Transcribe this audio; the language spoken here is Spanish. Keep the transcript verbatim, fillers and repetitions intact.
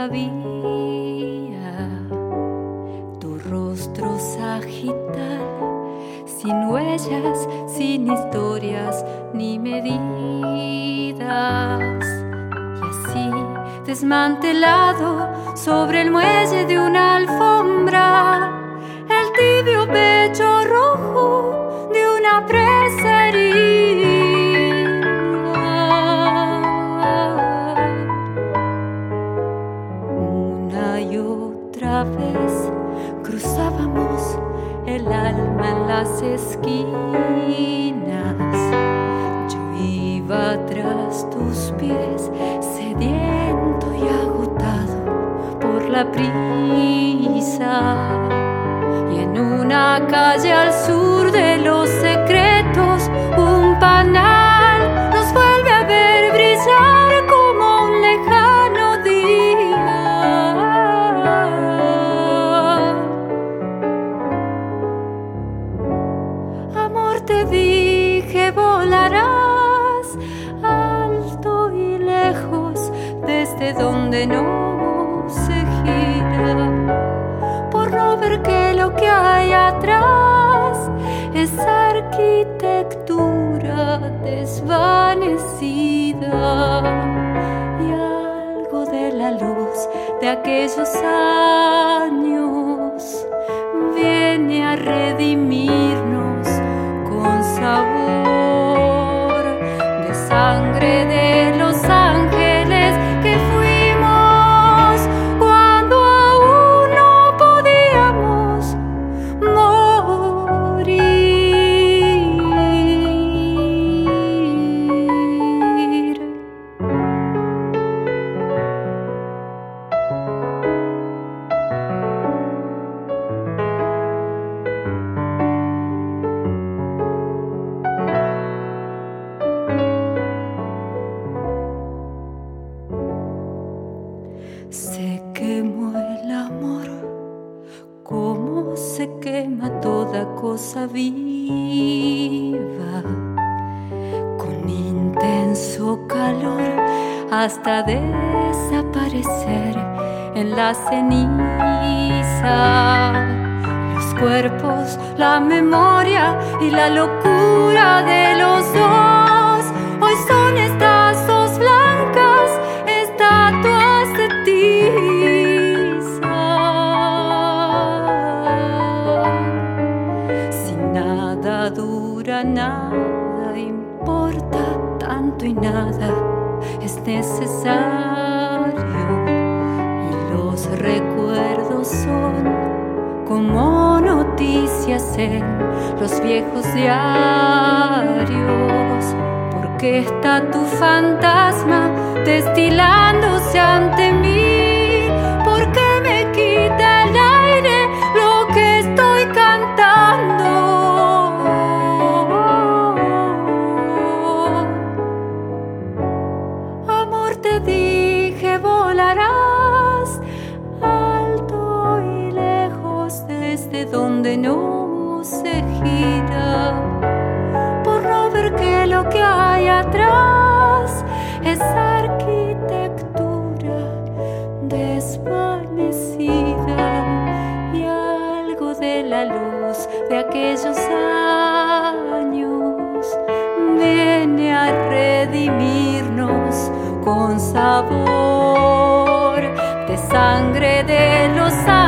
sabía tu rostro sagital, sin huellas, sin historias ni medidas. Y así, desmantelado sobre el muelle de una alfombra, el tibio pecho rojo de una presa herida. Una y otra vez cruzábamos el alma en las esquinas. Yo iba tras tus pies, sediento y agotado por la prisa. Y en una calle al sur de los secretos, un panal nos vuelve a ver brillar como un lejano día. Amor, te dije, volarás alto y lejos desde donde no se gira, por no ver que lo que hay atrás es arquitectura desvanecida, y algo de la luz de aquellos años viene a redimirnos con sabor de sangre de los ángeles que fuimos cuando aún no podíamos morir. Se quemó el amor, como se quema toda cosa viva, con intenso calor hasta desaparecer en la ceniza. Los cuerpos, la memoria y la locura de los dos hoy son estazos blancas, estatuas de tiza. Si nada dura, nada importa, tanto y nada es necesario, y los recuerdos son como noticias en los viejos diarios. Porque está tu fantasma destilándose ante mí, porque me quita el aire lo que estoy cantando. Amor, te dije, volarás alto y lejos desde donde no se gira, por no ver que lo que hay atrás es arquitectura desvanecida, y algo de la luz de aquellos años viene a redimirnos con sabor de sangre de los años.